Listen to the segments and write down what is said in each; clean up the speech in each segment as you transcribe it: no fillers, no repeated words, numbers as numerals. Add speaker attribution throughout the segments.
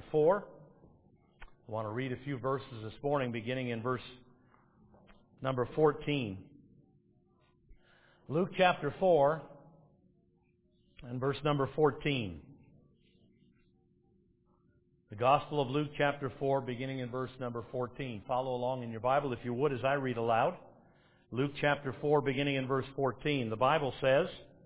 Speaker 1: 4. I want to read a few verses this morning, beginning in verse number 14. Luke chapter 4 and verse number 14. The Gospel of Luke chapter 4, beginning in verse number 14. Follow along in your Bible, if you would, as I read aloud. Luke chapter 4, beginning in verse 14. The Bible says,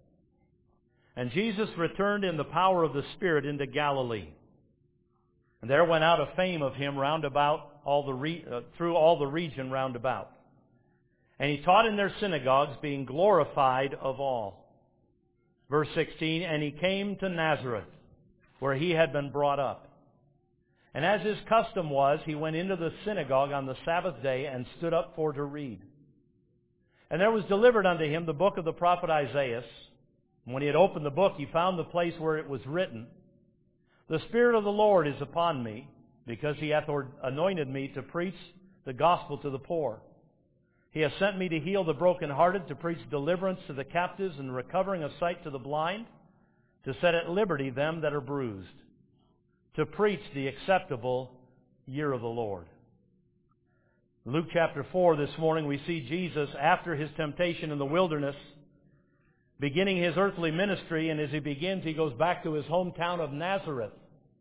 Speaker 1: "And Jesus returned in the power of the Spirit into Galilee. And there went out a fame of him round about through all the region round about. And he taught in their synagogues, being glorified of all." Verse 16, "And he came to Nazareth, where he had been brought up. And as his custom was, he went into the synagogue on the Sabbath day and stood up for to read. And there was delivered unto him the book of the prophet Isaiah. And when he had opened the book, he found the place where it was written, The Spirit of the Lord is upon me, because he hath anointed me to preach the gospel to the poor. He hath sent me to heal the brokenhearted, to preach deliverance to the captives, and recovering of sight to the blind, to set at liberty them that are bruised, to preach the acceptable year of the Lord." Luke chapter 4 this morning, we see Jesus, after his temptation in the wilderness, beginning his earthly ministry, and as he begins, he goes back to his hometown of Nazareth.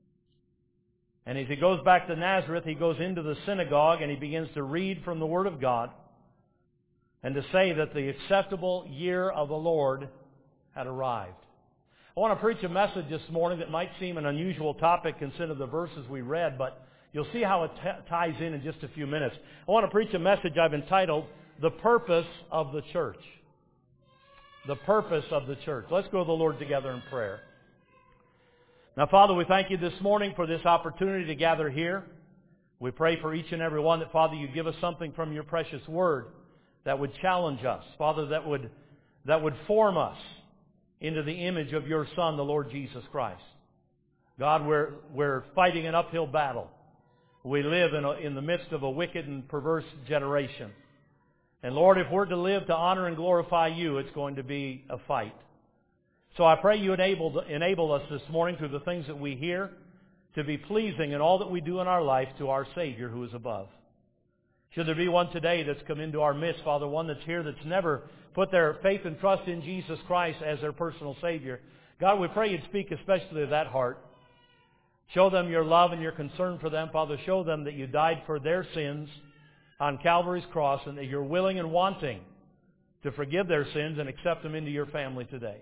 Speaker 1: And as he goes back to Nazareth, he goes into the synagogue and he begins to read from the Word of God and to say that the acceptable year of the Lord had arrived. I want to preach a message this morning that might seem an unusual topic considering the verses we read, but you'll see how it ties in just a few minutes. I want to preach a message I've entitled, "The Purpose of the Church." The purpose of the church. Let's go to the Lord together in prayer. Now, Father, we thank you this morning for this opportunity to gather here. We pray for each and every one that, Father, you give us something from your precious word that would challenge us. Father, that would form us into the image of your Son, the Lord Jesus Christ. God, we're fighting an uphill battle. We live in the midst of a wicked and perverse generation. And Lord, if we're to live to honor and glorify you, it's going to be a fight. So I pray you enable us this morning through the things that we hear to be pleasing in all that we do in our life to our Savior who is above. Should there be one today that's come into our midst, Father, one that's here that's never put their faith and trust in Jesus Christ as their personal Savior, God, we pray you'd speak especially to that heart. Show them your love and your concern for them. Father, show them that you died for their sins on Calvary's cross and that you're willing and wanting to forgive their sins and accept them into your family today.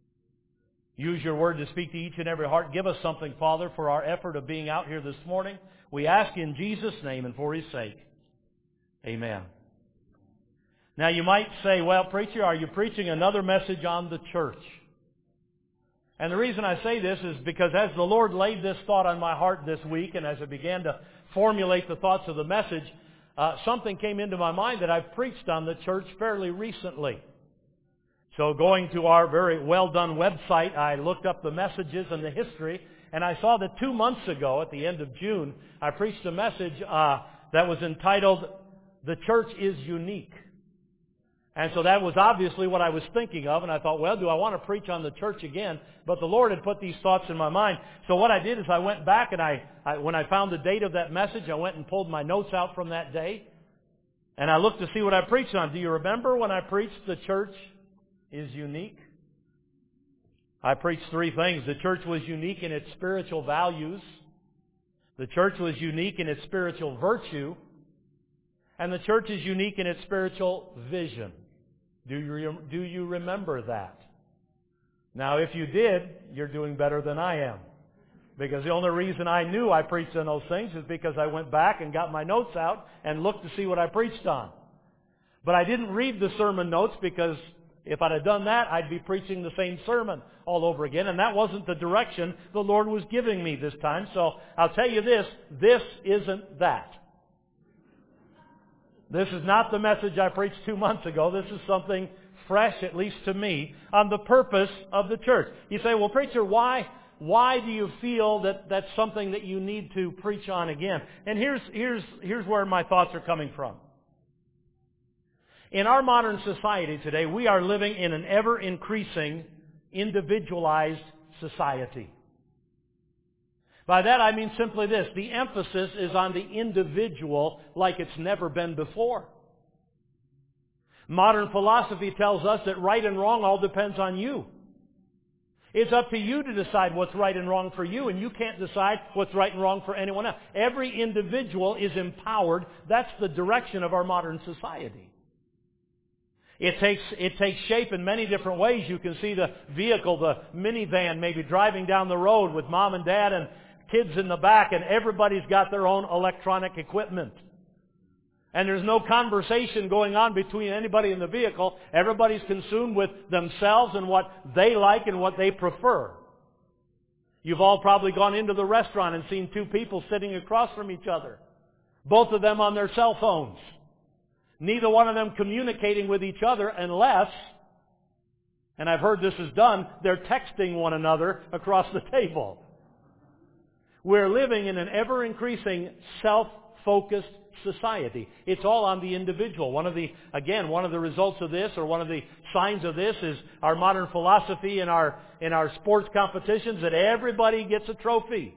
Speaker 1: Use your word to speak to each and every heart. Give us something, Father, for our effort of being out here this morning. We ask in Jesus' name and for His sake. Amen. Now you might say, "Well, preacher, are you preaching another message on the church?" And the reason I say this is because as the Lord laid this thought on my heart this week, and as I began to formulate the thoughts of the message, something came into my mind that I've preached on the church fairly recently. So going to our very well-done website, I looked up the messages and the history, and I saw that 2 months ago, at the end of June, I preached a message that was entitled, "The Church is Unique." And so that was obviously what I was thinking of, and I thought, well, do I want to preach on the church again? But the Lord had put these thoughts in my mind. So what I did is I went back, and when I found the date of that message, I went and pulled my notes out from that day, and I looked to see what I preached on. Do you remember when I preached the church is unique? I preached 3 things. The church was unique in its spiritual values. The church was unique in its spiritual virtue. And the church is unique in its spiritual vision. Do you remember that? Now, if you did, you're doing better than I am. Because the only reason I knew I preached on those things is because I went back and got my notes out and looked to see what I preached on. But I didn't read the sermon notes because if I'd have done that, I'd be preaching the same sermon all over again. And that wasn't the direction the Lord was giving me this time. So I'll tell you this isn't that. This is not the message I preached 2 months ago. This is something fresh, at least to me, on the purpose of the church. You say, well, preacher, why do you feel that that's something that you need to preach on again? And here's where my thoughts are coming from. In our modern society today, we are living in an ever-increasing, individualized society. By that I mean simply this: the emphasis is on the individual like it's never been before. Modern philosophy tells us that right and wrong all depends on you. It's up to you to decide what's right and wrong for you, and you can't decide what's right and wrong for anyone else. Every individual is empowered. That's the direction of our modern society. It takes shape in many different ways. You can see the vehicle, the minivan, maybe driving down the road with mom and dad and kids in the back, and everybody's got their own electronic equipment. And there's no conversation going on between anybody in the vehicle. Everybody's consumed with themselves and what they like and what they prefer. You've all probably gone into the restaurant and seen two people sitting across from each other, both of them on their cell phones. Neither one of them communicating with each other unless, and I've heard this is done, they're texting one another across the table. We're living in an ever-increasing self-focused society. It's all on the individual. One of the results of this, or one of the signs of this, is our modern philosophy in our sports competitions, that everybody gets a trophy.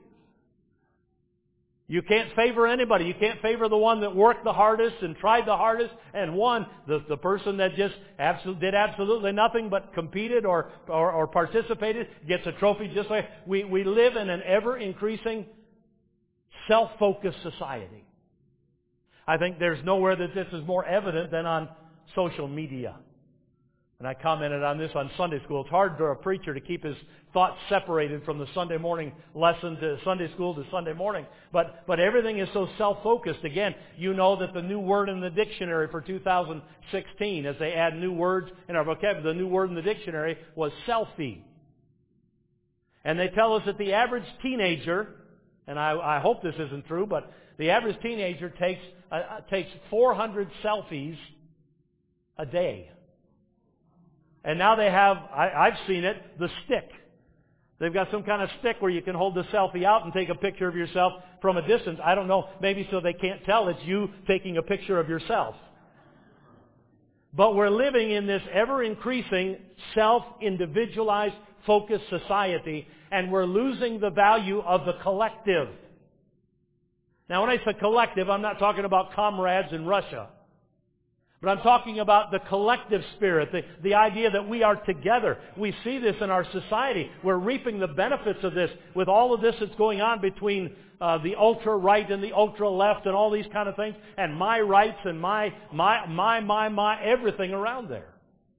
Speaker 1: You can't favor anybody. You can't favor the one that worked the hardest and tried the hardest and won. The person that just did absolutely nothing but competed or participated gets a trophy. Just like we live in an ever-increasing self-focused society. I think there's nowhere that this is more evident than on social media. And I commented on this on Sunday school. It's hard for a preacher to keep his thoughts separated from the Sunday morning lesson to Sunday school to Sunday morning. But everything is so self-focused. Again, you know that the new word in the dictionary for 2016, as they add new words in our vocabulary, the new word in the dictionary was selfie. And they tell us that the average teenager, and I hope this isn't true, but the average teenager takes 400 selfies a day. And now they have, I've seen it, the stick. They've got some kind of stick where you can hold the selfie out and take a picture of yourself from a distance. I don't know, maybe so they can't tell it's you taking a picture of yourself. But we're living in this ever-increasing, self-individualized, focused society, and we're losing the value of the collective. Now, when I say collective, I'm not talking about comrades in Russia. But I'm talking about the collective spirit, the idea that we are together. We see this in our society. We're reaping the benefits of this with all of this that's going on between the ultra-right and the ultra-left and all these kind of things, and my rights and my, everything around there.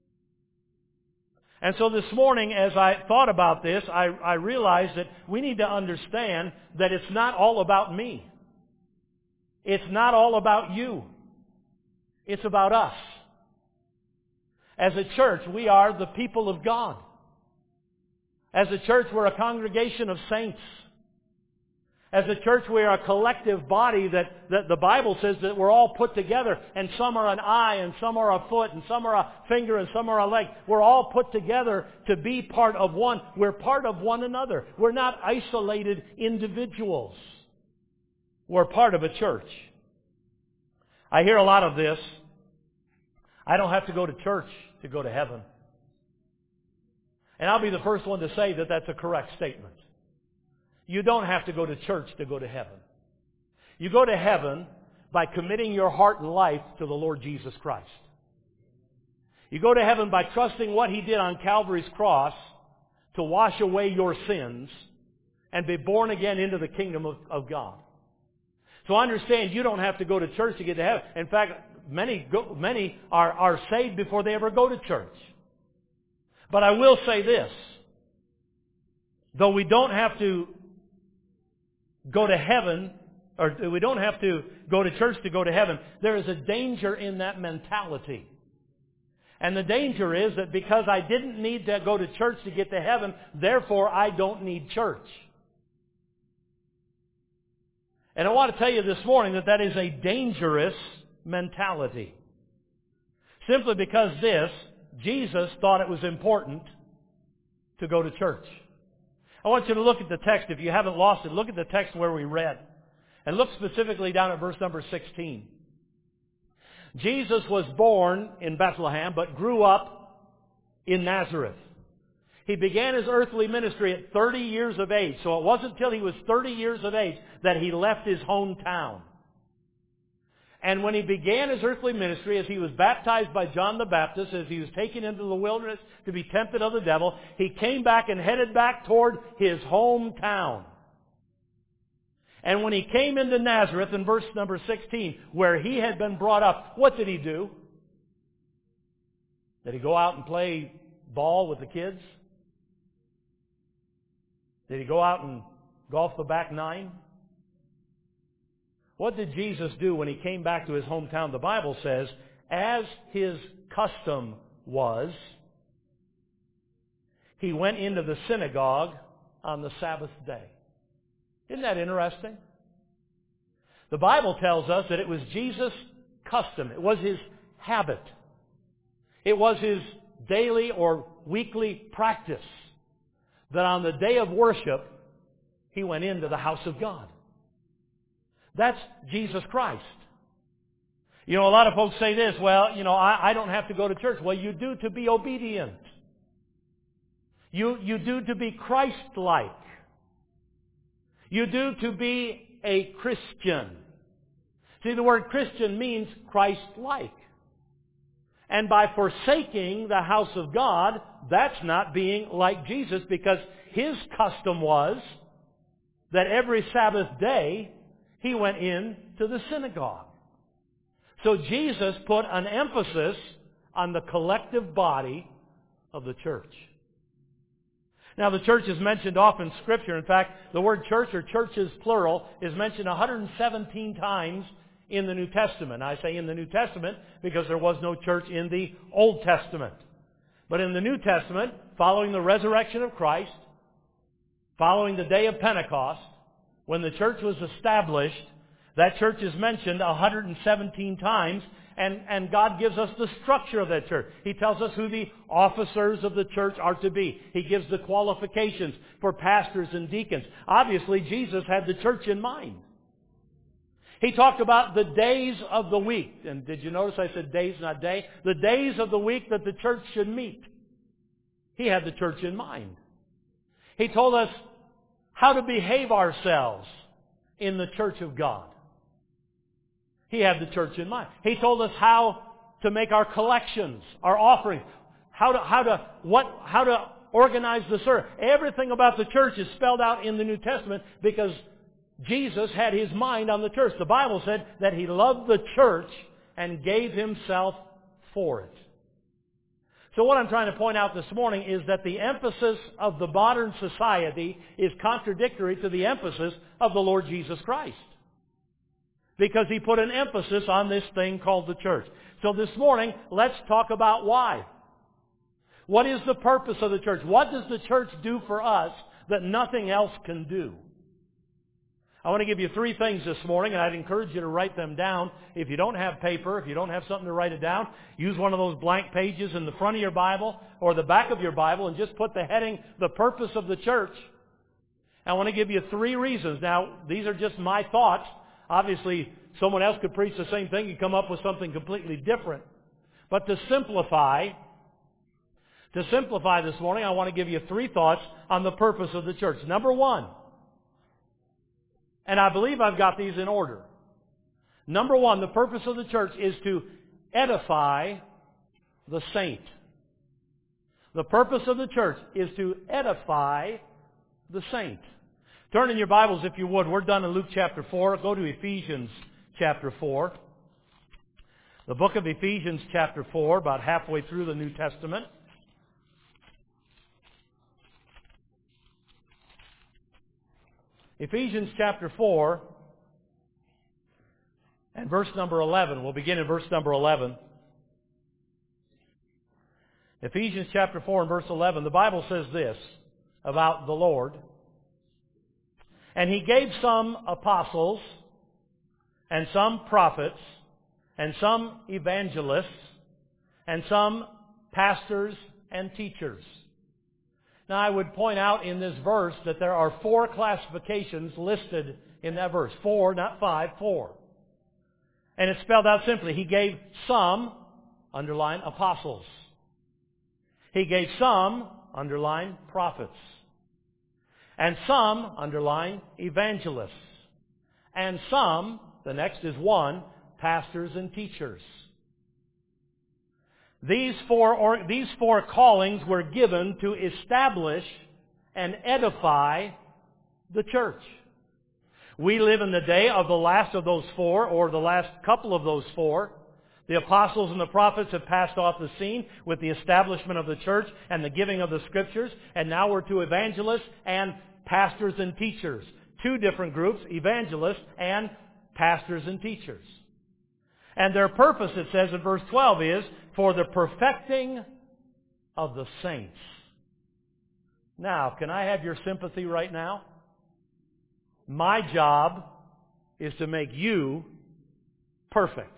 Speaker 1: And so this morning, as I thought about this, I realized that we need to understand that it's not all about me. It's not all about you. It's about us. As a church, we are the people of God. As a church, we're a congregation of saints. As a church, we are a collective body that the Bible says that we're all put together, and some are an eye, and some are a foot, and some are a finger, and some are a leg. We're all put together to be part of one. We're part of one another. We're not isolated individuals. We're part of a church. I hear a lot of this. I don't have to go to church to go to heaven. And I'll be the first one to say that that's a correct statement. You don't have to go to church to go to heaven. You go to heaven by committing your heart and life to the Lord Jesus Christ. You go to heaven by trusting what He did on Calvary's cross to wash away your sins and be born again into the kingdom of God. So understand, you don't have to go to church to get to heaven. In fact, many are saved before they ever go to church. But I will say this. Though we don't have to go to heaven, or we don't have to go to church to go to heaven, there is a danger in that mentality. And the danger is that because I didn't need to go to church to get to heaven, therefore I don't need church. And I want to tell you this morning that is a dangerous mentality. Simply because Jesus thought it was important to go to church. I want you to look at the text. If you haven't lost it, look at the text where we read. And look specifically down at verse number 16. Jesus was born in Bethlehem, but grew up in Nazareth. He began his earthly ministry at 30 years of age. So it wasn't until he was 30 years of age that he left his hometown. And when he began his earthly ministry, as he was baptized by John the Baptist, as he was taken into the wilderness to be tempted of the devil, he came back and headed back toward his hometown. And when he came into Nazareth, in verse number 16, where he had been brought up, what did he do? Did he go out and play ball with the kids? Did he go out and golf the back nine? What did Jesus do when he came back to his hometown? The Bible says, as his custom was, he went into the synagogue on the Sabbath day. Isn't that interesting? The Bible tells us that it was Jesus' custom. It was his habit. It was his daily or weekly practice that on the day of worship, he went into the house of God. That's Jesus Christ. You know, a lot of folks say this, well, I don't have to go to church. Well, you do to be obedient. You do to be Christ-like. You do to be a Christian. See, the word Christian means Christ-like. And by forsaking the house of God, that's not being like Jesus, because his custom was that every Sabbath day he went in to the synagogue. So Jesus put an emphasis on the collective body of the church. Now, the church is mentioned often in Scripture. In fact, the word church, or churches plural, is mentioned 117 times in the New Testament. I say in the New Testament because there was no church in the Old Testament. But in the New Testament, following the resurrection of Christ, following the day of Pentecost, when the church was established, that church is mentioned 117 times, and God gives us the structure of that church. He tells us who the officers of the church are to be. He gives the qualifications for pastors and deacons. Obviously, Jesus had the church in mind. He talked about the days of the week. And did you notice I said days, not day? The days of the week that the church should meet. He had the church in mind. He told us how to behave ourselves in the church of God. He had the church in mind. He told us how to make our collections, our offerings, how to organize the service. Everything about the church is spelled out in the New Testament because Jesus had his mind on the church. The Bible said that he loved the church and gave himself for it. So what I'm trying to point out this morning is that the emphasis of the modern society is contradictory to the emphasis of the Lord Jesus Christ. Because he put an emphasis on this thing called the church. So this morning, let's talk about why. What is the purpose of the church? What does the church do for us that nothing else can do? I want to give you 3 things this morning, and I'd encourage you to write them down. If you don't have paper, if you don't have something to write it down, use one of those blank pages in the front of your Bible or the back of your Bible and just put the heading, the purpose of the church. I want to give you 3 reasons. Now, these are just my thoughts. Obviously, someone else could preach the same thing and come up with something completely different. But to simplify this morning, I want to give you 3 thoughts on the purpose of the church. Number 1, and I believe I've got these in order. Number 1, the purpose of the church is to edify the saint. The purpose of the church is to edify the saint. Turn in your Bibles, if you would. We're done in Luke chapter 4. Go to Ephesians chapter 4. The book of Ephesians chapter 4, about halfway through the New Testament. Ephesians chapter 4 and verse number 11. We'll begin in verse number 11. Ephesians chapter 4 and verse 11. The Bible says this about the Lord. And he gave some apostles, and some prophets, and some evangelists, and some pastors and teachers. Now, I would point out in this verse that there are 4 classifications listed in that verse. 4, not 5, 4. And it's spelled out simply. He gave some, underline, apostles. He gave some underline prophets. And some, underline evangelists. And some, the next is one, pastors and teachers. These four callings were given to establish and edify the church. We live in the day of the last of those four, or the last couple of those four. The apostles and the prophets have passed off the scene with the establishment of the church and the giving of the Scriptures, and now we're to evangelists and pastors and teachers. Two different groups, evangelists and pastors and teachers. And their purpose, it says in verse 12, is for the perfecting of the saints. Now, can I have your sympathy right now? My job is to make you perfect.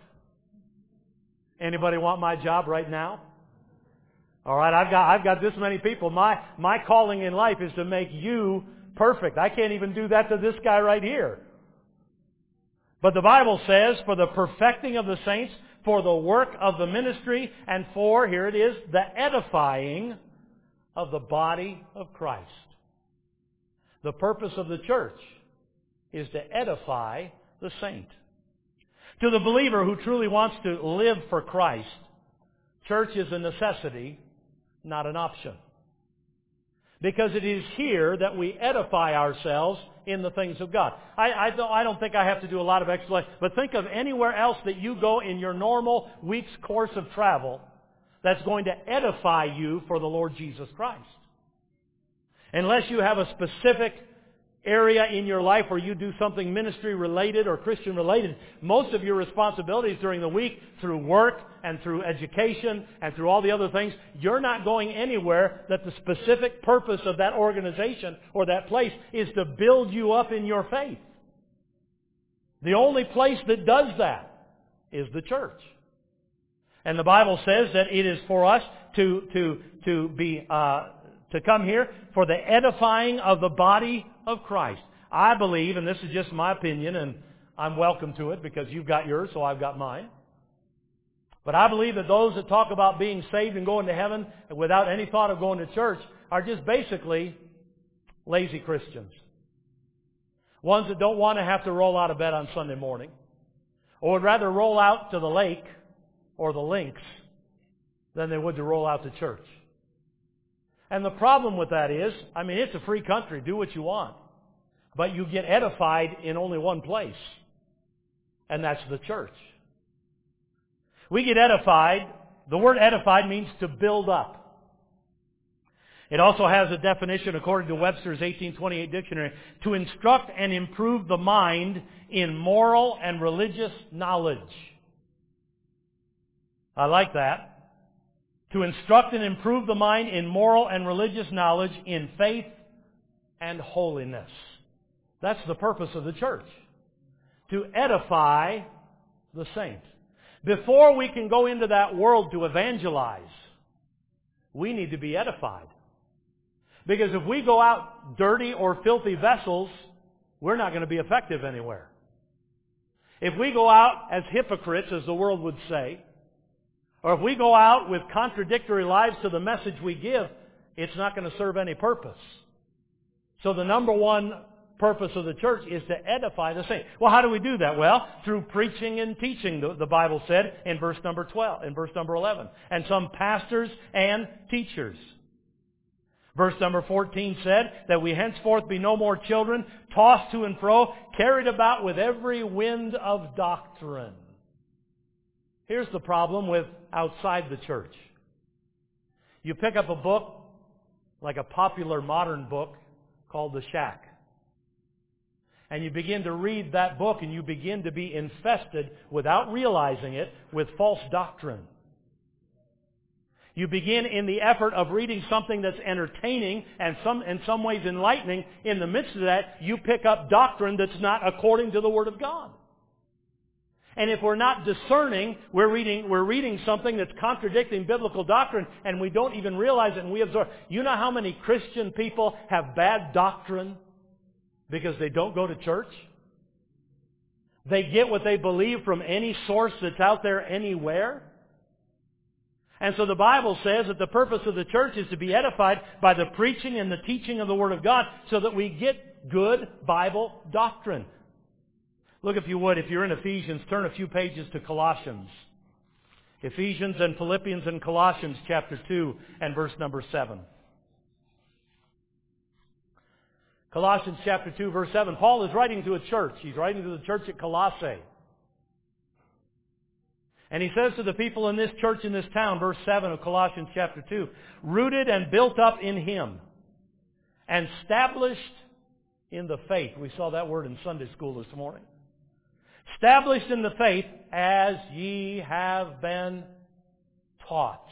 Speaker 1: Anybody want my job right now? All right, I've got this many people. My calling in life is to make you perfect. I can't even do that to this guy right here. But the Bible says, for the perfecting of the saints, for the work of the ministry, and for, here it is, the edifying of the body of Christ. The purpose of the church is to edify the saint. To the believer who truly wants to live for Christ, church is a necessity, not an option. Because it is here that we edify ourselves in the things of God. I don't think I have to do a lot of explanation, but think of anywhere else that you go in your normal week's course of travel that's going to edify you for the Lord Jesus Christ. Unless you have a specific area in your life where you do something ministry related or Christian related, most of your responsibilities during the week, through work and through education and through all the other things, you're not going anywhere that the specific purpose of that organization or that place is to build you up in your faith. The only place that does that is the church. And the Bible says that it is for us to come here for the edifying of the body of Christ. I believe, and this is just my opinion, and I'm welcome to it because you've got yours, so I've got mine. But I believe that those that talk about being saved and going to heaven without any thought of going to church are just basically lazy Christians. Ones that don't want to have to roll out of bed on Sunday morning, or would rather roll out to the lake or the links than they would to roll out to church. And the problem with that is, it's a free country. Do what you want. But you get edified in only one place. And that's the church. We get edified. The word edified means to build up. It also has a definition, according to Webster's 1828 dictionary, to instruct and improve the mind in moral and religious knowledge. I like that. To instruct and improve the mind in moral and religious knowledge, in faith and holiness. That's the purpose of the church. To edify the saint. Before we can go into that world to evangelize, we need to be edified. Because if we go out dirty or filthy vessels, we're not going to be effective anywhere. If we go out as hypocrites, as the world would say, or if we go out with contradictory lives to the message we give, it's not going to serve any purpose. So the number one purpose of the church is to edify the saints. Well, how do we do that? Well, through preaching and teaching, the Bible said in verse number 12, in verse number 11. And some pastors and teachers. Verse number 14 said that we henceforth be no more children, tossed to and fro, carried about with every wind of doctrine. Here's the problem with outside the church. You pick up a book, like a popular modern book, called The Shack. And you begin to read that book and you begin to be infested, without realizing it, with false doctrine. You begin in the effort of reading something that's entertaining and in some ways enlightening. In the midst of that, you pick up doctrine that's not according to the Word of God. And if we're not discerning, we're reading something that's contradicting biblical doctrine, and we don't even realize it, and we absorb. You know how many Christian people have bad doctrine because they don't go to church? They get what they believe from any source that's out there anywhere. And so the Bible says that the purpose of the church is to be edified by the preaching and the teaching of the Word of God so that we get good Bible doctrine. Look, if you would, if you're in Ephesians, turn a few pages to Colossians. Ephesians and Philippians and Colossians chapter 2 and verse number 7. Colossians chapter 2 verse 7. Paul is writing to a church. He's writing to the church at Colossae. And he says to the people in this church in this town, verse 7 of Colossians chapter 2, rooted and built up in Him and established in the faith. We saw that word in Sunday school this morning. Established in the faith as ye have been taught.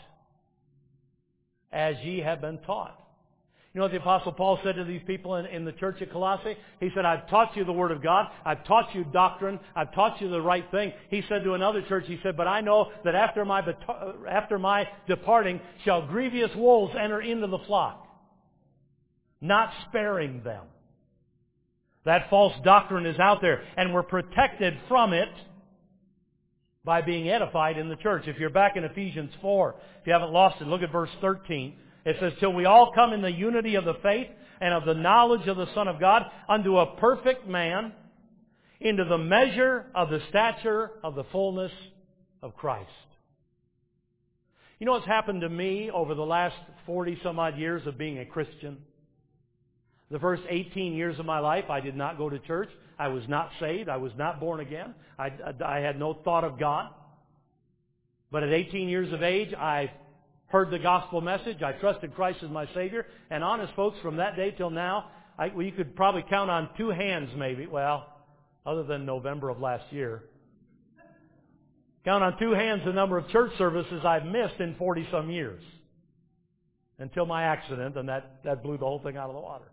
Speaker 1: As ye have been taught. You know what the Apostle Paul said to these people in the church at Colossae? He said, I've taught you the Word of God. I've taught you doctrine. I've taught you the right thing. He said to another church, he said, but I know that after my departing shall grievous wolves enter into the flock, not sparing them. That false doctrine is out there, and we're protected from it by being edified in the church. If you're back in Ephesians 4, if you haven't lost it, look at verse 13. It says, till we all come in the unity of the faith and of the knowledge of the Son of God, unto a perfect man, into the measure of the stature of the fullness of Christ. You know what's happened to me over the last 40-some-odd years of being a Christian? The first 18 years of my life, I did not go to church. I was not saved. I was not born again. I had no thought of God. But at 18 years of age, I heard the gospel message. I trusted Christ as my Savior. And honest folks, from that day till now, you could probably count on two hands maybe. Well, other than November of last year. Count on two hands the number of church services I've missed in 40-some years. Until my accident, and that blew the whole thing out of the water.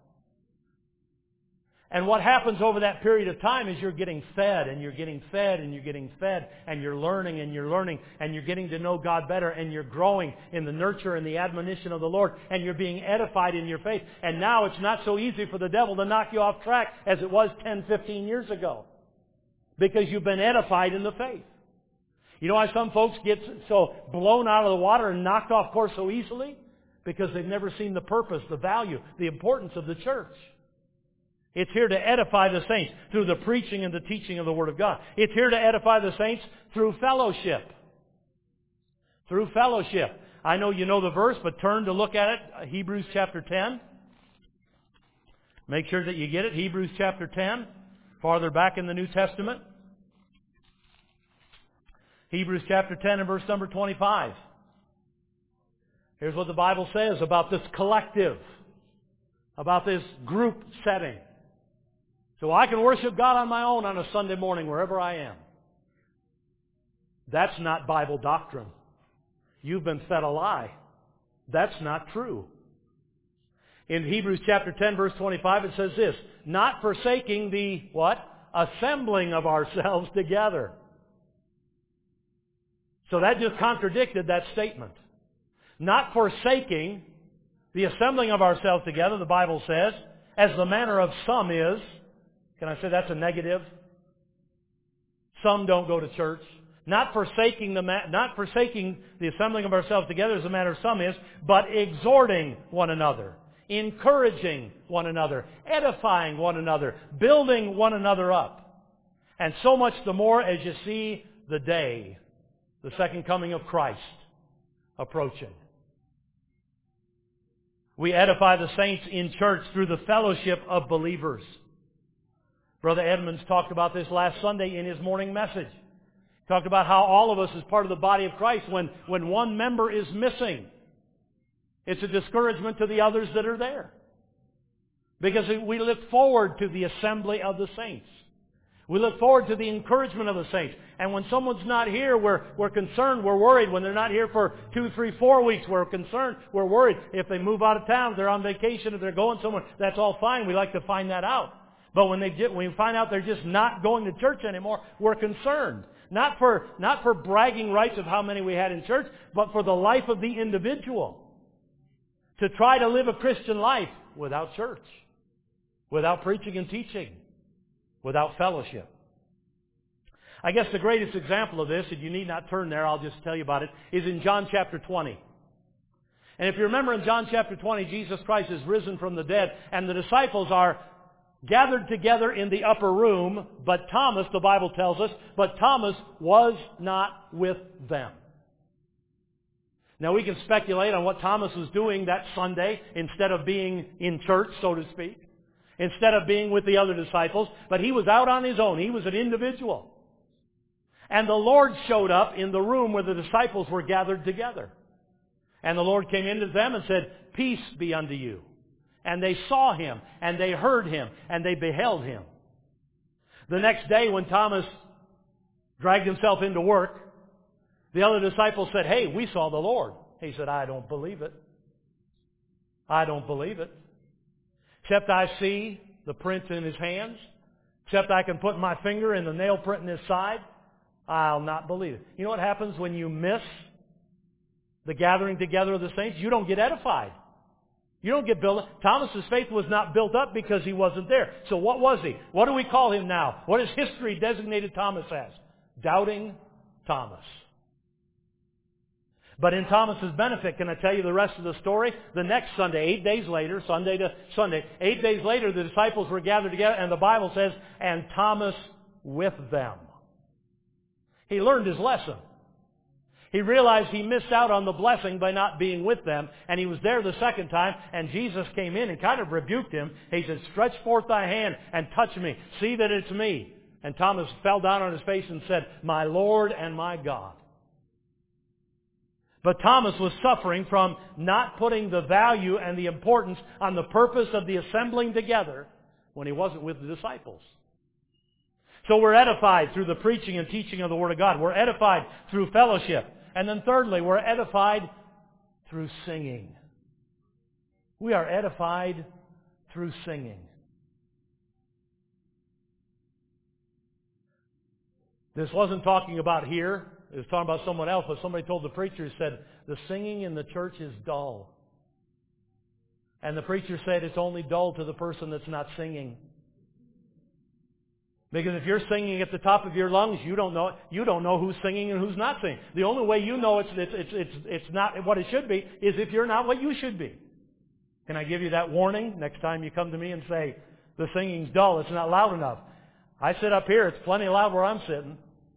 Speaker 1: And what happens over that period of time is you're getting fed, and you're getting fed, and you're getting fed, and you're learning, and you're learning, and you're getting to know God better, and you're growing in the nurture and the admonition of the Lord, and you're being edified in your faith. And now it's not so easy for the devil to knock you off track as it was 10, 15 years ago. Because you've been edified in the faith. You know why some folks get so blown out of the water and knocked off course so easily? Because they've never seen the purpose, the value, the importance of the church. It's here to edify the saints through the preaching and the teaching of the Word of God. It's here to edify the saints through fellowship. Through fellowship. I know you know the verse, but turn to look at it. Hebrews chapter 10. Make sure that you get it. Hebrews chapter 10. Farther back in the New Testament. Hebrews chapter 10 and verse number 25. Here's what the Bible says about this collective. About this group setting. So I can worship God on my own on a Sunday morning wherever I am. That's not Bible doctrine. You've been fed a lie. That's not true. In Hebrews chapter 10 verse 25 it says this, not forsaking the, what? Assembling of ourselves together. So that just contradicted that statement. Not forsaking the assembling of ourselves together, the Bible says, as the manner of some is. Can I say that's a negative? Some don't go to church. Not forsaking the assembling of ourselves together as the manner of some is, but exhorting one another, encouraging one another, edifying one another, building one another up. And so much the more as you see the day, the second coming of Christ, approaching. We edify the saints in church through the fellowship of believers. Brother Edmonds talked about this last Sunday in his morning message. He talked about how all of us as part of the body of Christ, when one member is missing, it's a discouragement to the others that are there. Because we look forward to the assembly of the saints. We look forward to the encouragement of the saints. And when someone's not here, we're concerned, we're worried. When they're not here for 2, 3, 4 weeks, we're concerned, we're worried. If they move out of town, if they're on vacation, if they're going somewhere, that's all fine. We like to find that out. But when we find out they're just not going to church anymore, we're concerned. Not for bragging rights of how many we had in church, but for the life of the individual. To try to live a Christian life without church, without preaching and teaching, without fellowship. I guess the greatest example of this, and you need not turn there, I'll just tell you about it, is in John chapter 20. And if you remember in John chapter 20, Jesus Christ is risen from the dead, and the disciples are gathered together in the upper room, but Thomas, the Bible tells us, but Thomas was not with them. Now we can speculate on what Thomas was doing that Sunday instead of being in church, so to speak, instead of being with the other disciples, but he was out on his own. He was an individual. And the Lord showed up in the room where the disciples were gathered together. And the Lord came into them and said, "Peace be unto you." And they saw Him, and they heard Him, and they beheld Him. The next day when Thomas dragged himself into work, the other disciples said, "Hey, we saw the Lord." He said, "I don't believe it. I don't believe it. Except I see the print in His hands, except I can put my finger in the nail print in His side, I'll not believe it." You know what happens when you miss the gathering together of the saints? You don't get edified. You don't get built up. Thomas's faith was not built up because he wasn't there. So what was he? What do we call him now? What has history designated Thomas as? Doubting Thomas. But in Thomas's benefit, can I tell you the rest of the story? The next Sunday, 8 days later, Sunday to Sunday, 8 days later, the disciples were gathered together, and the Bible says, "And Thomas with them." He learned his lesson. He realized he missed out on the blessing by not being with them, and he was there the second time, and Jesus came in and kind of rebuked him. He said, "Stretch forth thy hand and touch me. See that it's me." And Thomas fell down on his face and said, "My Lord and my God." But Thomas was suffering from not putting the value and the importance on the purpose of the assembling together when he wasn't with the disciples. So we're edified through the preaching and teaching of the Word of God. We're edified through fellowship. And then thirdly, we're edified through singing. We are edified through singing. This wasn't talking about here. It was talking about someone else, but somebody told the preacher, he said, "The singing in the church is dull." And the preacher said, "It's only dull to the person that's not singing." Because if you're singing at the top of your lungs, you don't know who's singing and who's not singing. The only way you know it's not what it should be is if you're not what you should be. Can I give you that warning next time you come to me and say, "The singing's dull, it's not loud enough"? I sit up here, it's plenty loud where I'm sitting.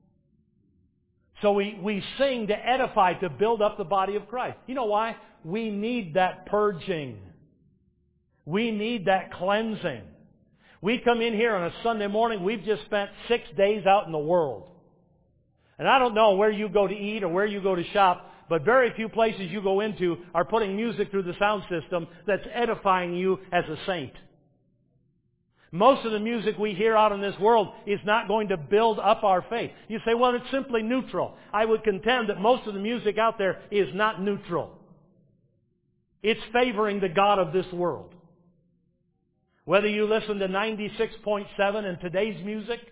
Speaker 1: So we sing to edify, to build up the body of Christ. You know why? We need that purging. We need that cleansing. We come in here on a Sunday morning, we've just spent 6 days out in the world. And I don't know where you go to eat or where you go to shop, but very few places you go into are putting music through the sound system that's edifying you as a saint. Most of the music we hear out in this world is not going to build up our faith. You say, "Well, it's simply neutral." I would contend that most of the music out there is not neutral. It's favoring the god of this world. Whether you listen to 96.7 and today's music,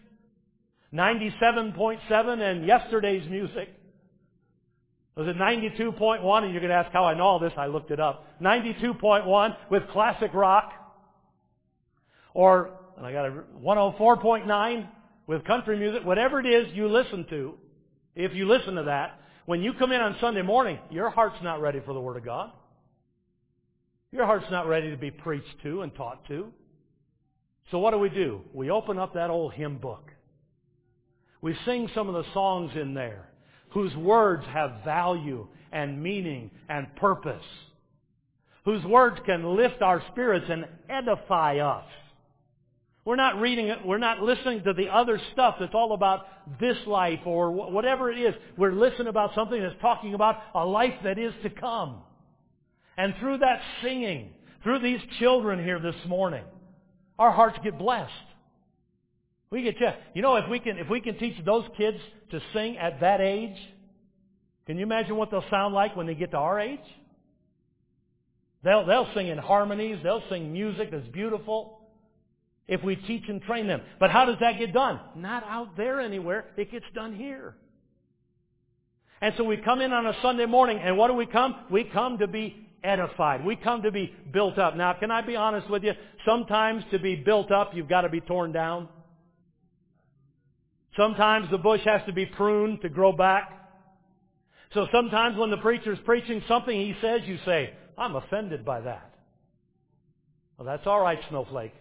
Speaker 1: 97.7 and yesterday's music, was it 92.1? And you're going to ask how I know all this. I looked it up. 92.1 with classic rock. Or, and I got a 104.9 with country music. Whatever it is you listen to, if you listen to that, when you come in on Sunday morning, your heart's not ready for the Word of God. Your heart's not ready to be preached to and taught to. So what do? We open up that old hymn book. We sing some of the songs in there whose words have value and meaning and purpose. Whose words can lift our spirits and edify us. We're not reading it. We're not listening to the other stuff that's all about this life or whatever it is. We're listening about something that's talking about a life that is to come. And through that singing, through these children here this morning, our hearts get blessed. We get you know, if we can teach those kids to sing at that age, can you imagine what they'll sound like when they get to our age? They'll sing in harmonies. They'll sing music that's beautiful. If we teach and train them. But how does that get done? Not out there anywhere. It gets done here. And so we come in on a Sunday morning, and what do we come? We come to be edified. We come to be built up. Now, can I be honest with you? Sometimes to be built up, you've got to be torn down. Sometimes the bush has to be pruned to grow back. So sometimes when the preacher's preaching something he says, you say, I'm offended by that. Well, that's all right, snowflake.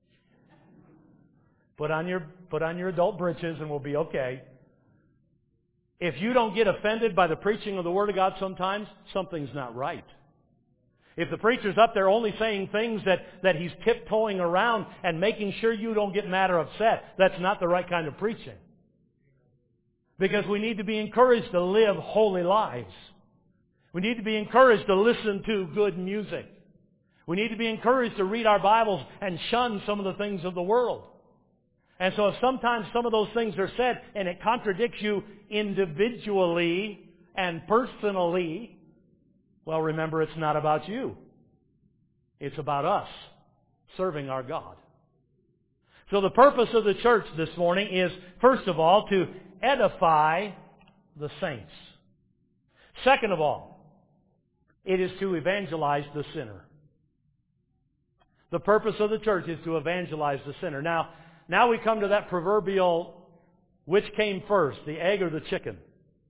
Speaker 1: Put on your adult britches and we'll be okay. If you don't get offended by the preaching of the Word of God sometimes, something's not right. If the preacher's up there only saying things that he's tiptoeing around and making sure you don't get mad or upset, that's not the right kind of preaching. Because we need to be encouraged to live holy lives. We need to be encouraged to listen to good music. We need to be encouraged to read our Bibles and shun some of the things of the world. And so if sometimes some of those things are said and it contradicts you individually and personally, well, remember, it's not about you. It's about us serving our God. So the purpose of the church this morning is, first of all, to edify the saints. Second of all, it is to evangelize the sinner. The purpose of the church is to evangelize the sinner. Now we come to that proverbial, which came first, the egg or the chicken?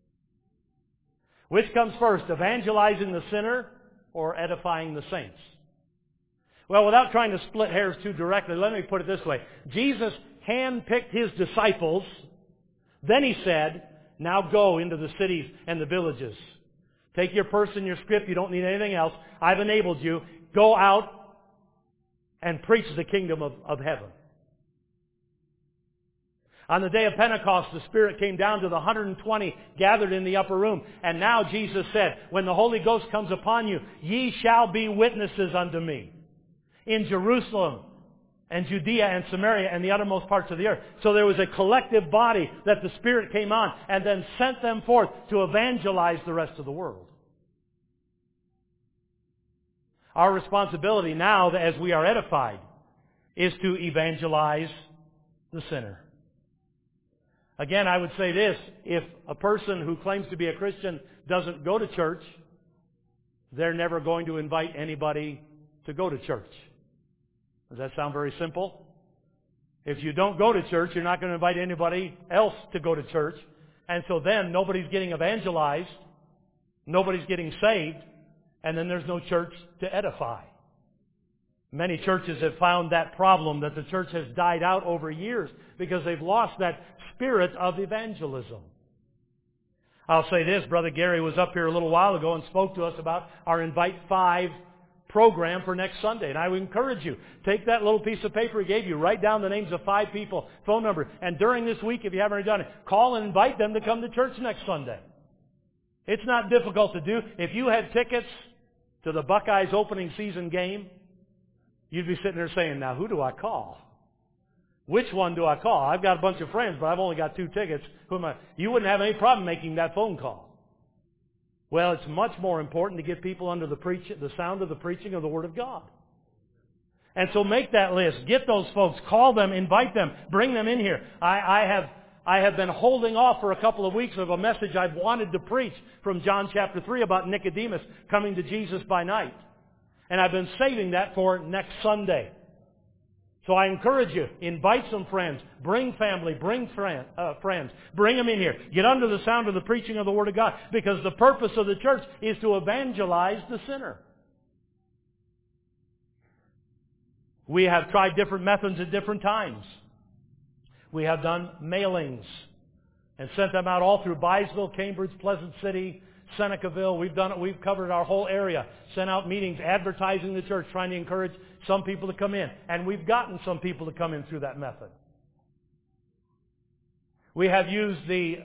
Speaker 1: Which comes first, evangelizing the sinner or edifying the saints? Well, without trying to split hairs too directly, let me put it this way. Jesus handpicked His disciples. Then He said, now go into the cities and the villages. Take your purse and your script. You don't need anything else. I've enabled you. Go out and preach the kingdom of heaven. On the day of Pentecost, the Spirit came down to the 120 gathered in the upper room. And now Jesus said, when the Holy Ghost comes upon you, ye shall be witnesses unto me in Jerusalem and Judea and Samaria and the uttermost parts of the earth. So there was a collective body that the Spirit came on and then sent them forth to evangelize the rest of the world. Our responsibility now, as we are edified, is to evangelize the sinner. Again, I would say this, if a person who claims to be a Christian doesn't go to church, they're never going to invite anybody to go to church. Does that sound very simple? If you don't go to church, you're not going to invite anybody else to go to church. And so then nobody's getting evangelized, nobody's getting saved, and then there's no church to edify. Many churches have found that problem, that the church has died out over years because they've lost that spirit of evangelism. I'll say this, Brother Gary was up here a little while ago and spoke to us about our Invite 5 program for next Sunday. And I would encourage you, take that little piece of paper he gave you, write down the names of 5 people, phone number, and during this week, if you haven't already done it, call and invite them to come to church next Sunday. It's not difficult to do. If you had tickets to the Buckeyes opening season game, you'd be sitting there saying, now who do I call? Which one do I call? I've got a bunch of friends, but I've only got 2 tickets. Who am I? You wouldn't have any problem making that phone call. Well, it's much more important to get people under the sound of the preaching of the Word of God. And so make that list. Get those folks. Call them. Invite them. Bring them in here. I have been holding off for a couple of weeks of a message I've wanted to preach from John chapter 3 about Nicodemus coming to Jesus by night. And I've been saving that for next Sunday. So I encourage you, invite some friends, bring family, bring friends, bring them in here. Get under the sound of the preaching of the Word of God, because the purpose of the church is to evangelize the sinner. We have tried different methods at different times. We have done mailings and sent them out all through Byesville, Cambridge, Pleasant City, Senecaville. We've done it. We've covered our whole area. Sent out meetings, advertising the church, trying to encourage some people to come in. And we've gotten some people to come in through that method. We have used the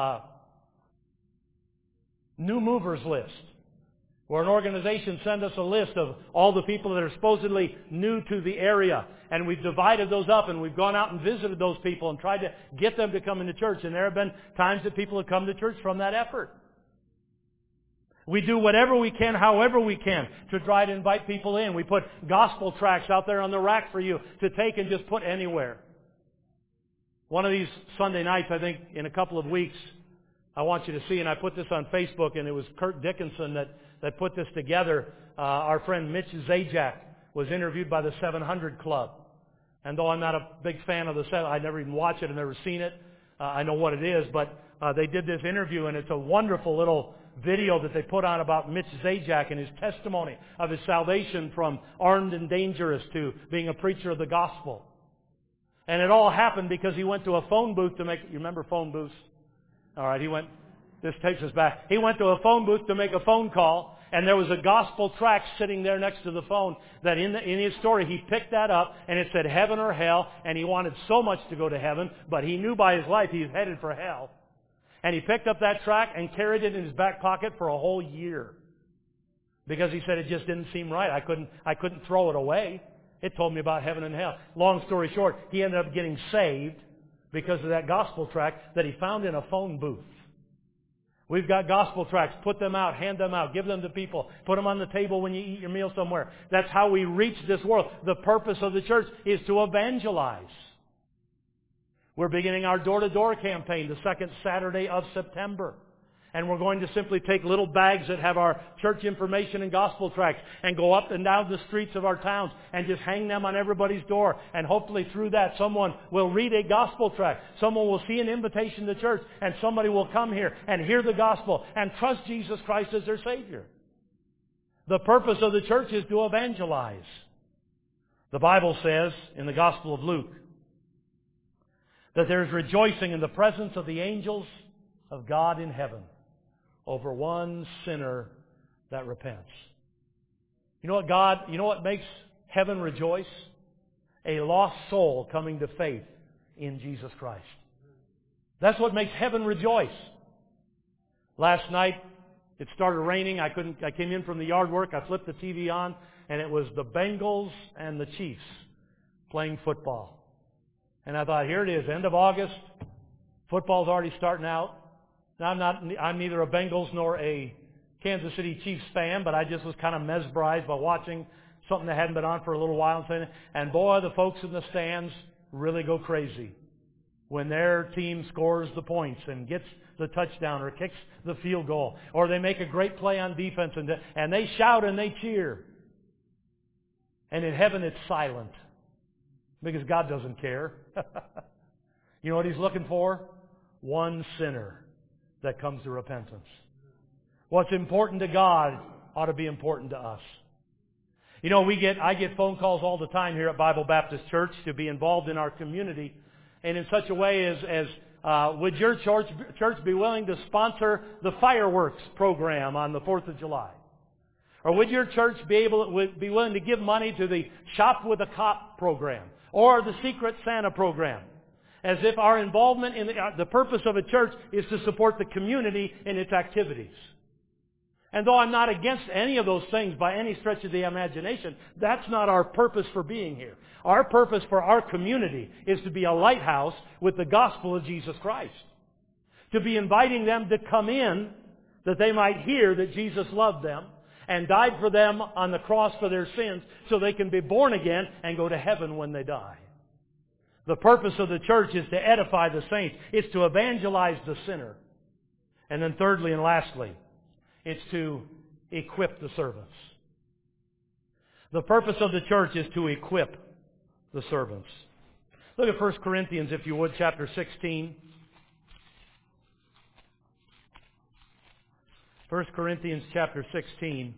Speaker 1: New Movers list, where an organization sent us a list of all the people that are supposedly new to the area. And we've divided those up, and we've gone out and visited those people and tried to get them to come into church. And there have been times that people have come to church from that effort. We do whatever we can, however we can, to try to invite people in. We put gospel tracts out there on the rack for you to take and just put anywhere. One of these Sunday nights, I think, in a couple of weeks, I want you to see, and I put this on Facebook, and it was Kurt Dickinson that put this together. Our friend Mitch Zajac was interviewed by the 700 Club. And though I'm not a big fan of the 700, I never even watched it, I've never seen it. I know what it is, but they did this interview, and it's a wonderful little video that they put on about Mitch Zajac and his testimony of his salvation from armed and dangerous to being a preacher of the gospel. And it all happened because he went to a phone booth to make... You remember phone booths? All right, this takes us back. He went to a phone booth to make a phone call, and there was a gospel tract sitting there next to the phone that in his story, he picked that up, and it said heaven or hell, and he wanted so much to go to heaven, but he knew by his life he was headed for hell. And he picked up that tract and carried it in his back pocket for a whole year. Because he said it just didn't seem right. I couldn't throw it away. It told me about heaven and hell. Long story short, he ended up getting saved because of that gospel tract that he found in a phone booth. We've got gospel tracts. Put them out. Hand them out. Give them to people. Put them on the table when you eat your meal somewhere. That's how we reach this world. The purpose of the church is to evangelize. We're beginning our door-to-door campaign the second Saturday of September. And we're going to simply take little bags that have our church information and gospel tracts and go up and down the streets of our towns and just hang them on everybody's door. And hopefully through that someone will read a gospel tract. Someone will see an invitation to church, and somebody will come here and hear the gospel and trust Jesus Christ as their Savior. The purpose of the church is to evangelize. The Bible says in the Gospel of Luke that there is rejoicing in the presence of the angels of God in heaven over one sinner that repents. You know what makes heaven rejoice? A lost soul coming to faith in Jesus Christ. That's what makes heaven rejoice. Last night, it started raining. I came in from the yard work. I flipped the TV on, and it was the Bengals and the Chiefs playing football. And I thought, here it is, end of August. Football's already starting out. Now, I'm neither a Bengals nor a Kansas City Chiefs fan, but I just was kind of mesmerized by watching something that hadn't been on for a little while. And boy, the folks in the stands really go crazy when their team scores the points and gets the touchdown or kicks the field goal, or they make a great play on defense, and they shout and they cheer. And in heaven it's silent because God doesn't care. You know what He's looking for? One sinner that comes to repentance. What's important to God ought to be important to us. You know, I get phone calls all the time here at Bible Baptist Church to be involved in our community, and in such a way as would your church be willing to sponsor the fireworks program on the 4th of July? Or would your church be willing to give money to the Shop with a Cop program or the Secret Santa program? As if our involvement in the purpose of a church is to support the community in its activities. And though I'm not against any of those things by any stretch of the imagination, that's not our purpose for being here. Our purpose for our community is to be a lighthouse with the gospel of Jesus Christ. To be inviting them to come in that they might hear that Jesus loved them and died for them on the cross for their sins so they can be born again and go to heaven when they die. The purpose of the church is to edify the saints. It's to evangelize the sinner. And then thirdly and lastly, it's to equip the servants. The purpose of the church is to equip the servants. Look at 1 Corinthians, if you would, chapter 16. 1 Corinthians chapter 16.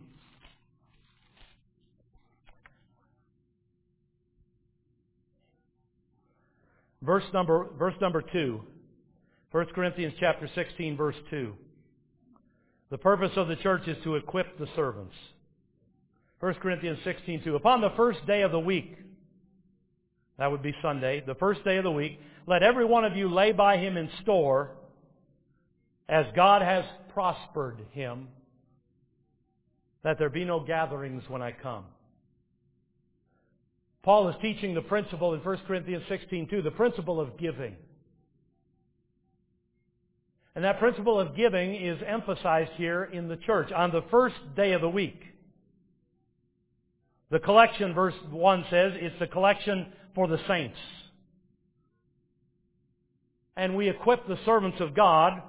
Speaker 1: Verse number 2. 1 Corinthians chapter 16, verse 2. The purpose of the church is to equip the servants. 1 Corinthians 16, 2. Upon the first day of the week, that would be Sunday, the first day of the week, let every one of you lay by him in store as God has prospered him, that there be no gatherings when I come. Paul is teaching the principle in 1 Corinthians 16:2, the principle of giving. And that principle of giving is emphasized here in the church on the first day of the week. The collection, verse 1 says, it's the collection for the saints. And we equip the servants of God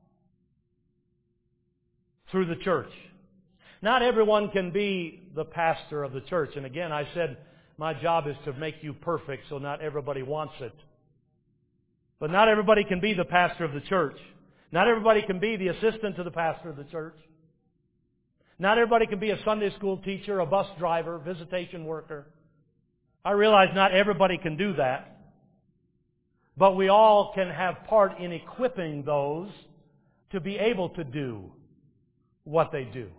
Speaker 1: through the church. Not everyone can be the pastor of the church. And again, I said, my job is to make you perfect, so not everybody wants it. But not everybody can be the pastor of the church. Not everybody can be the assistant to the pastor of the church. Not everybody can be a Sunday school teacher, a bus driver, visitation worker. I realize not everybody can do that. But we all can have part in equipping those to be able to do what they do.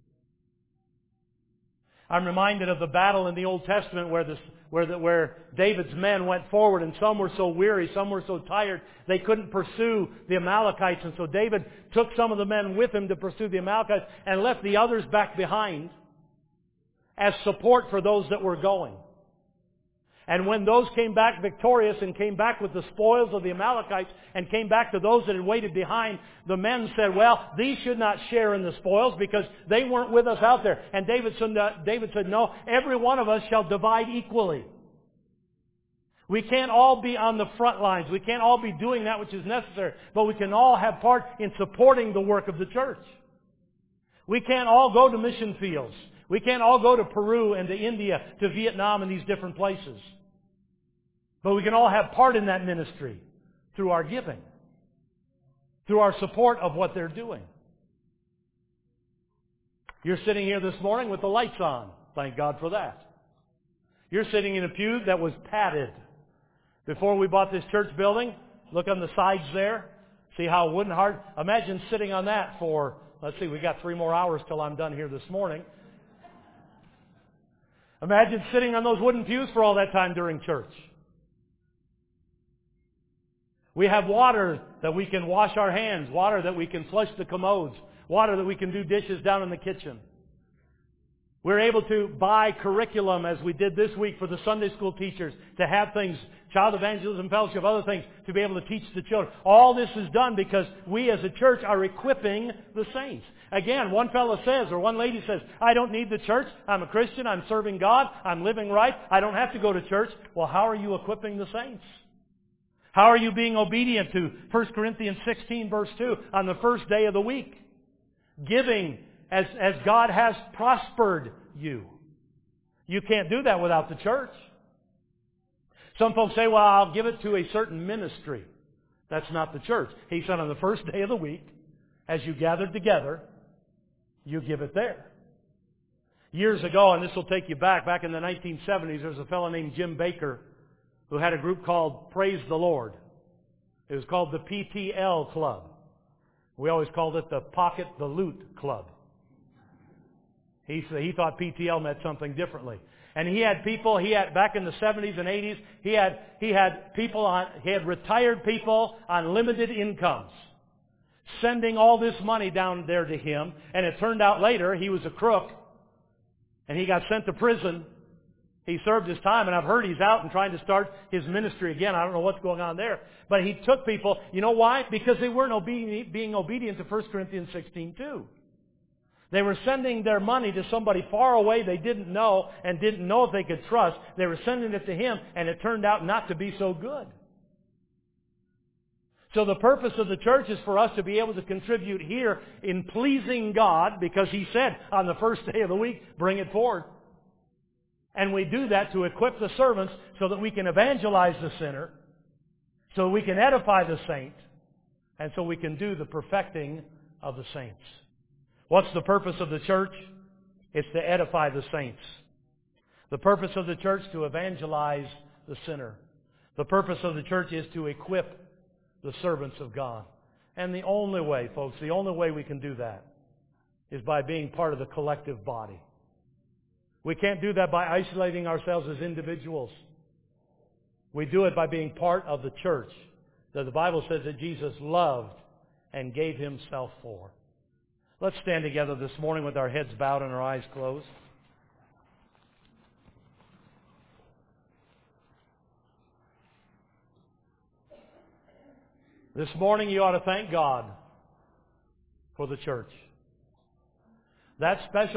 Speaker 1: I'm reminded of the battle in the Old Testament where David's men went forward, and some were so weary, some were so tired, they couldn't pursue the Amalekites. And so David took some of the men with him to pursue the Amalekites and left the others back behind as support for those that were going. And when those came back victorious and came back with the spoils of the Amalekites and came back to those that had waited behind, the men said, well, these should not share in the spoils because they weren't with us out there. And David said, no, every one of us shall divide equally. We can't all be on the front lines. We can't all be doing that which is necessary. But we can all have part in supporting the work of the church. We can't all go to mission fields. We can't all go to Peru and to India, to Vietnam and these different places. But we can all have part in that ministry through our giving, through our support of what they're doing. You're sitting here this morning with the lights on. Thank God for that. You're sitting in a pew that was padded. Before we bought this church building, look on the sides there. See how wooden hard. Imagine sitting on that for, let's see, we got 3 more hours till I'm done here this morning. Imagine sitting on those wooden pews for all that time during church. We have water that we can wash our hands, water that we can flush the commodes, water that we can do dishes down in the kitchen. We're able to buy curriculum, as we did this week for the Sunday school teachers, to have things, child evangelism, fellowship, other things, to be able to teach the children. All this is done because we as a church are equipping the saints. Again, one fellow says, or one lady says, I don't need the church. I'm a Christian. I'm serving God. I'm living right. I don't have to go to church. Well, how are you equipping the saints? How are you being obedient to 1 Corinthians 16 verse 2 on the first day of the week? Giving as God has prospered you. You can't do that without the church. Some folks say, well, I'll give it to a certain ministry. That's not the church. He said on the first day of the week, as you gathered together, you give it there. Years ago, and this will take you back in the 1970s, there was a fellow named Jim Baker who had a group called Praise the Lord. It was called the PTL Club. We always called it the Pocket the Loot Club. He thought PTL meant something differently. And he had people, back in the 70s and 80s, he had retired people on limited incomes sending all this money down there to him. And it turned out later he was a crook and he got sent to prison. He served his time, and I've heard he's out and trying to start his ministry again. I don't know what's going on there. But he took people, you know why? Because they weren't being obedient to 1 Corinthians 16:2. They were sending their money to somebody far away they didn't know and didn't know if they could trust. They were sending it to him, and it turned out not to be so good. So the purpose of the church is for us to be able to contribute here in pleasing God, because He said on the first day of the week, bring it forward. And we do that to equip the servants so that we can evangelize the sinner, so we can edify the saint, and so we can do the perfecting of the saints. What's the purpose of the church? It's to edify the saints. The purpose of the church is to evangelize the sinner. The purpose of the church is to equip the servants of God. And the only way, folks, the only way we can do that is by being part of the collective body. We can't do that by isolating ourselves as individuals. We do it by being part of the church that the Bible says that Jesus loved and gave Himself for. Let's stand together this morning with our heads bowed and our eyes closed. This morning you ought to thank God for the church. That special